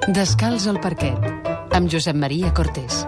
Descalç al parquet, amb Josep Maria Cortés.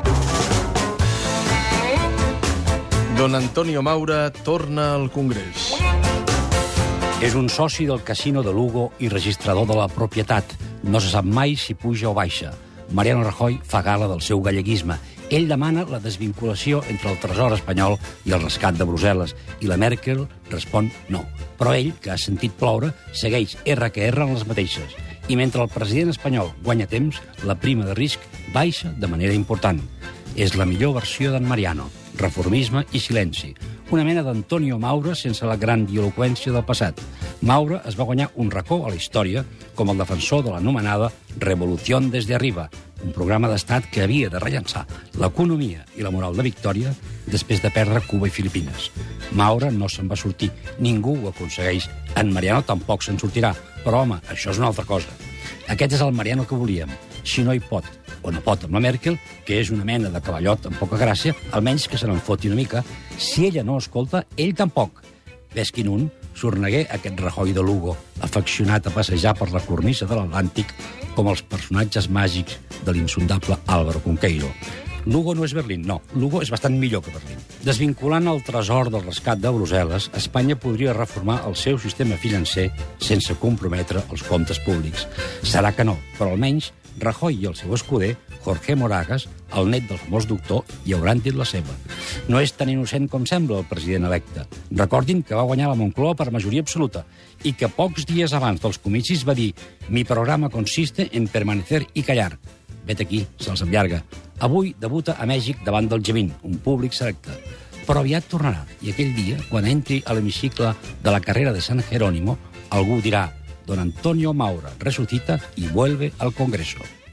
Don Antonio Maura torna al Congrés. És un soci del Casino de Lugo i registrador de la propietat. No se sap mai si puja o baixa. Mariano Rajoy fa gala del seu galleguisme. Ell demana la desvinculació entre el tresor espanyol i el rescat de Brussel·les, i la Merkel respon no. Però ell, que ha sentit ploure, segueix R en les mateixes. I mentre el president espanyol guanya temps, la prima de risc baixa de manera important. És la millor versió d'en Mariano. Reformisme i silenci. Una mena d'Antonio Maura sense la grandiloqüència del passat. Maura es va guanyar un racó a la història com el defensor de l'anomenada Revolución desde arriba, un programa d'estat que havia de rellançar l'economia i la moral de Victòria després de perdre Cuba i Filipines. Maura no se'n va sortir. Ningú ho aconsegueix. En Mariano tampoc se'n sortirà. Però, home, això és una altra cosa. Aquest és el Mariano que volíem. Si no hi pot, o no pot amb la Merkel, que és una mena de cavallot amb poca gràcia, almenys que se n'en foti una mica. Si ella no escolta, ell tampoc. Ves quin un sorneguer aquest Rajoy de Lugo, afeccionat a passejar per la cornisa de l'Atlàntic com els personatges màgics de l'insondable Álvaro Cunqueiro. Lugo no és Berlín, no. Lugo és bastant millor que Berlín. Desvinculant el tresor del rescat de Brussel·les, Espanya podria reformar el seu sistema financer sense comprometre els comptes públics. Serà que no, però almenys Rajoy i el seu escuder, Jorge Moragas, el net del famós doctor, hi hauran dit la seva. No és tan innocent com sembla el president electe. Recordin que va guanyar la Moncloa per majoria absoluta i que pocs dies abans dels comicis va dir «Mi programa consiste en permanecer y callar». Vet aquí, se'ls enllarga. Avui debuta a Mèxic davant del G20, un públic selecte. Però aviat tornarà, i aquell dia, quan entri a l'hemicicle de la carrera de San Jerónimo, algú dirà «Don Antonio Maura resucita y vuelve al Congreso».